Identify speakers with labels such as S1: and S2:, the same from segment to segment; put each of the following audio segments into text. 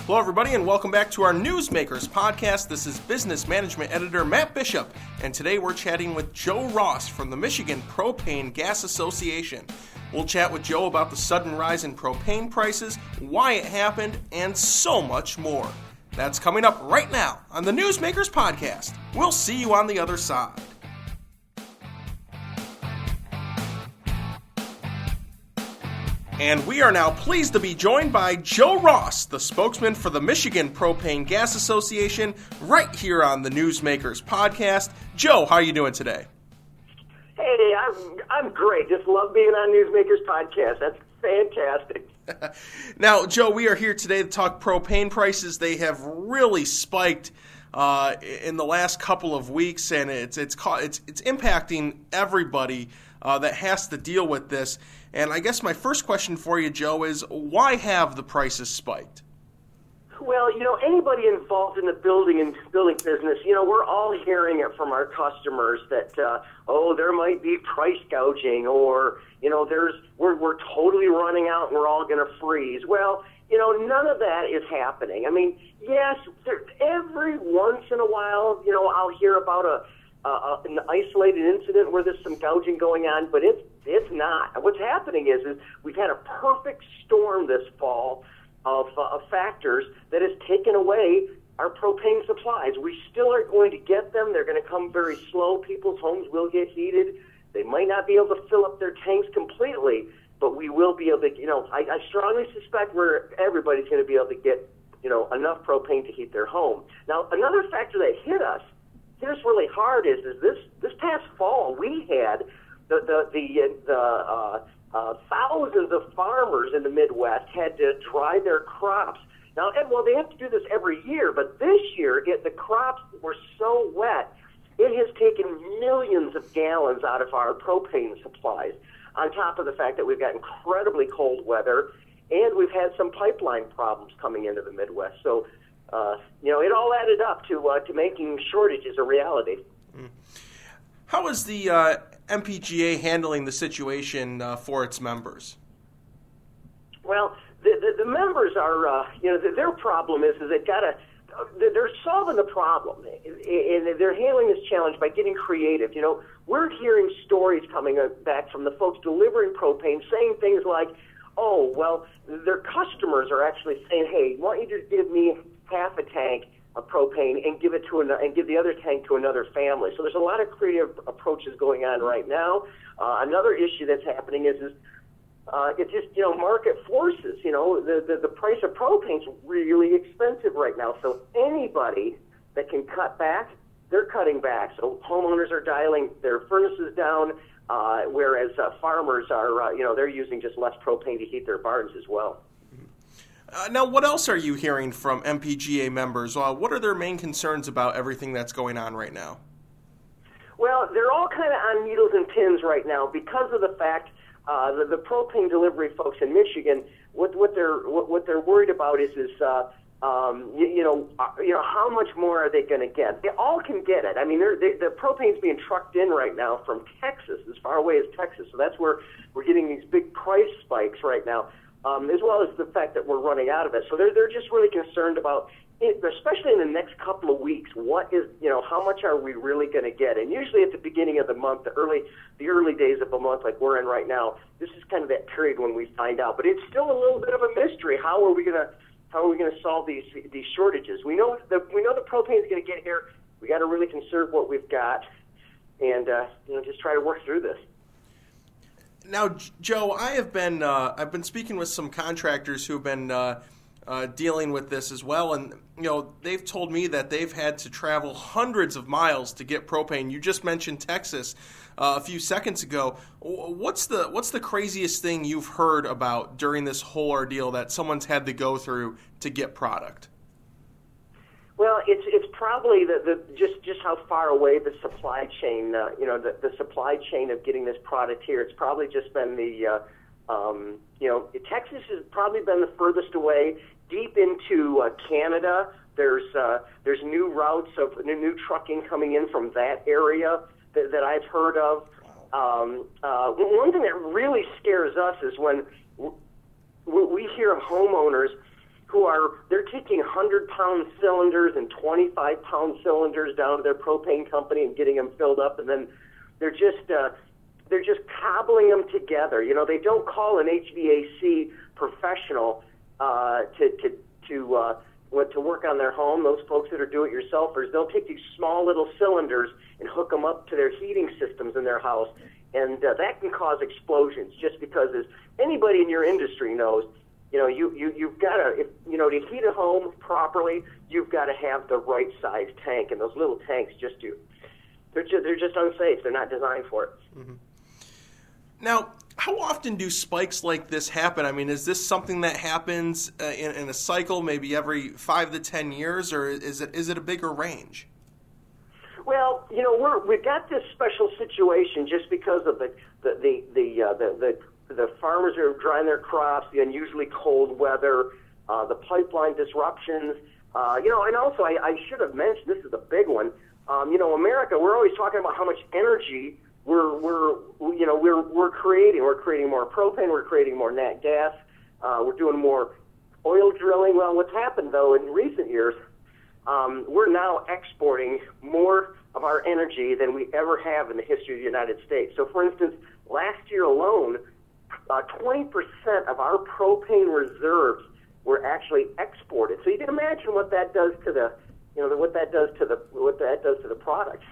S1: Hello, everybody, and welcome back to our Newsmakers podcast. This is Business Management Editor Matt Bishop, and today we're chatting with Joe Ross from the Michigan Propane Gas Association. We'll chat with Joe about the sudden rise in propane prices, why it happened, and so much more. That's coming up right now on the Newsmakers podcast. We'll see you on the other side. And we are now pleased to be joined by Joe Ross, the spokesman for the Michigan Propane Gas Association, right here on the Newsmakers podcast. Joe, how are you doing today?
S2: Hey, I'm great. Just love being on Newsmakers podcast. That's fantastic.
S1: Now, Joe, we are here today to talk propane prices. They have really spiked in the last couple of weeks, and it's impacting everybody that has to deal with this. And I guess my first question for you, Joe, is why have the prices spiked?
S2: Well, anybody involved in the building business, we're all hearing it from our customers that, there might be price gouging, or, we're totally running out and we're all going to freeze. Well, none of that is happening. I mean, yes, every once in a while, I'll hear about an isolated incident where there's some gouging going on, but it's not. What's happening is we've had a perfect storm this fall of factors that has taken away our propane supplies. We still are going to get them. They're going to come very slow. People's homes will get heated. They might not be able to fill up their tanks completely, but we will be able to, I strongly suspect everybody's going to be able to get, enough propane to heat their home. Now, another factor that hit us really hard is this past fall we had thousands of farmers in the Midwest had to dry their crops. Now, they have to do this every year, but this year the crops were so wet, it has taken millions of gallons out of our propane supplies, on top of the fact that we've got incredibly cold weather, and we've had some pipeline problems coming into the Midwest. So, it all added up to making shortages a reality.
S1: How is the MPGA handling the situation for its members?
S2: Well, the members are, their problem is they're solving the problem, and they're handling this challenge by getting creative. We're hearing stories coming back from the folks delivering propane saying things like, oh, well, their customers are actually saying, hey, why don't you just give me half a tank of propane and give the other tank to another family. So there's a lot of creative approaches going on right now. Another issue that's happening is it's just market forces. The price of propane is really expensive right now. So anybody that can cut back, they're cutting back. So homeowners are dialing their furnaces down, whereas farmers are they're using just less propane to heat their barns as well.
S1: Now, what else are you hearing from MPGA members? What are their main concerns about everything that's going on right now?
S2: Well, they're all kind of on needles and pins right now because of the fact the propane delivery folks in Michigan. What they're worried about is how much more are they going to get? They all can get it. I mean, the propane's being trucked in right now from Texas, as far away as Texas. So that's where we're getting these big price spikes right now. As well as the fact that we're running out of it. So they're just really concerned about it, especially in the next couple of weeks, how much are we really going to get? And usually at the beginning of the month, the early days of a month like we're in right now, this is kind of that period when we find out. But it's still a little bit of a mystery. How are we going to solve these shortages? We know the propane is going to get here. We got to really conserve what we've got, and just try to work through this.
S1: Now, Joe, I've been speaking with some contractors who've been dealing with this as well, and they've told me that they've had to travel hundreds of miles to get propane. You just mentioned Texas a few seconds ago. What's the craziest thing you've heard about during this whole ordeal that someone's had to go through to get product?
S2: Well, it's probably just how far away the supply chain, the supply chain of getting this product here. It's probably just been Texas has probably been the furthest away. Deep into Canada, there's new routes of new trucking coming in from that area that I've heard of. One thing that really scares us is when we hear of homeowners they're taking 100-pound cylinders and 25-pound cylinders down to their propane company and getting them filled up, and then they're just cobbling them together. You know, they don't call an HVAC professional to work on their home. Those folks that are do-it-yourselfers, they'll take these small little cylinders and hook them up to their heating systems in their house, and that can cause explosions. Just because, as anybody in your industry knows, you know, you've got to, to heat a home properly, you've got to have the right size tank, and those little tanks they're just unsafe. They're not designed for it.
S1: Mm-hmm. Now, how often do spikes like this happen? I mean, is this something that happens in a cycle, maybe every 5 to 10 years, or is it a bigger range?
S2: Well, you know, we've got this special situation just because of the farmers are drying their crops, the unusually cold weather, the pipeline disruptions. And also I should have mentioned, this is a big one. America, we're always talking about how much energy we're creating. We're creating more propane. We're creating more nat gas. We're doing more oil drilling. Well, what's happened though in recent years, we're now exporting more of our energy than we ever have in the history of the United States. So, for instance, last year alone, 20% of our propane reserves were actually exported. So you can imagine what that does to the product.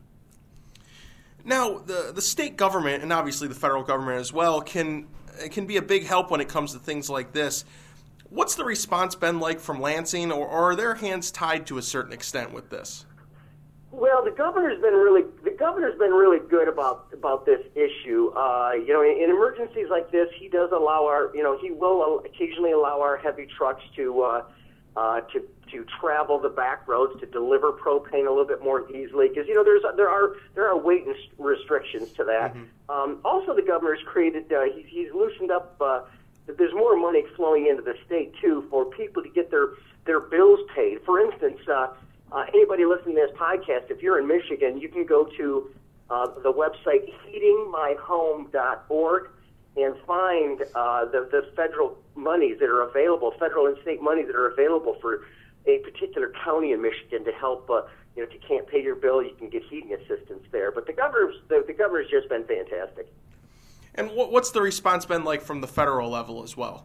S1: Now, the state government and obviously the federal government as well can be a big help when it comes to things like this. What's the response been like from Lansing, or are their hands tied to a certain extent with this?
S2: Well, the governor's been really good about this issue. In emergencies like this, he does allow he will occasionally allow our heavy trucks to travel the back roads to deliver propane a little bit more easily, because there are weight restrictions to that. Mm-hmm. Also, the governor's created he's loosened up. There's more money flowing into the state too for people to get their bills paid. For instance, anybody listening to this podcast, if you're in Michigan, you can go to the website heatingmyhome.org and find the federal monies that are available, federal and state monies that are available for a particular county in Michigan to help. If you can't pay your bill, you can get heating assistance there. But the governor's just been fantastic.
S1: And what's the response been like from the federal level as well?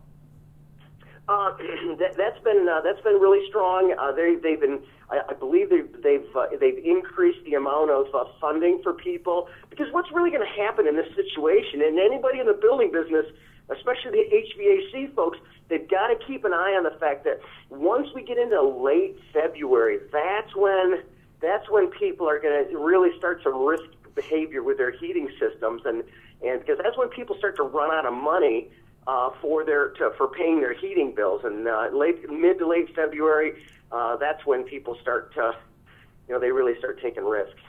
S2: That's been really strong. They've been, I believe they've increased the amount of funding for people, because what's really going to happen in this situation, and anybody in the building business, especially the HVAC folks, they've got to keep an eye on the fact that once we get into late February, that's when people are going to really start some risk behavior with their heating systems, and because that's when people start to run out of money for paying their heating bills, and mid to late February, that's when people start they really start taking risks.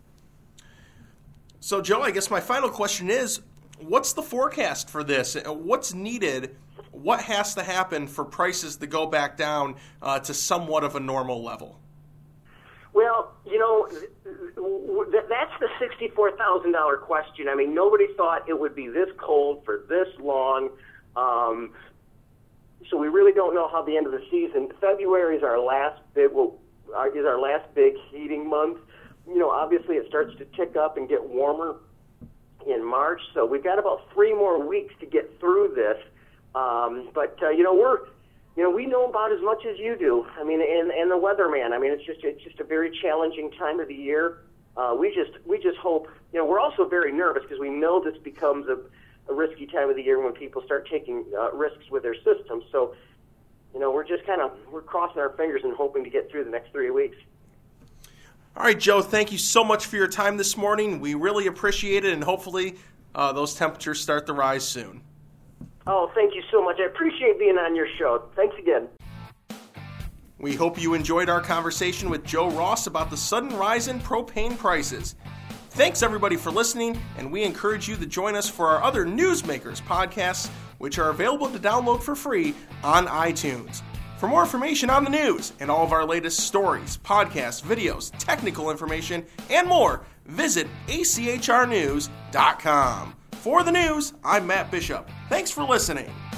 S1: So, Joe, I guess my final question is, what's the forecast for this? What's needed? What has to happen for prices to go back down to somewhat of a normal level?
S2: Well, that's the $64,000 question. I mean, nobody thought it would be this cold for this long. So we really don't know how the end of the season. February is our last big heating month. Obviously it starts to tick up and get warmer in March. So we've got about 3 more weeks to get through this. We know about as much as you do. I mean, and the weatherman. I mean, it's just a very challenging time of the year. We just hope. We're also very nervous because we know this becomes a risky time of the year when people start taking risks with their systems. So, we're crossing our fingers and hoping to get through the next 3 weeks.
S1: All right, Joe, thank you so much for your time this morning. We really appreciate it, and hopefully those temperatures start to rise soon.
S2: Oh, thank you so much. I appreciate being on your show. Thanks again.
S1: We hope you enjoyed our conversation with Joe Ross about the sudden rise in propane prices. Thanks, everybody, for listening, and we encourage you to join us for our other Newsmakers podcasts, which are available to download for free on iTunes. For more information on the news and all of our latest stories, podcasts, videos, technical information, and more, visit achrnews.com. For the news, I'm Matt Bishop. Thanks for listening.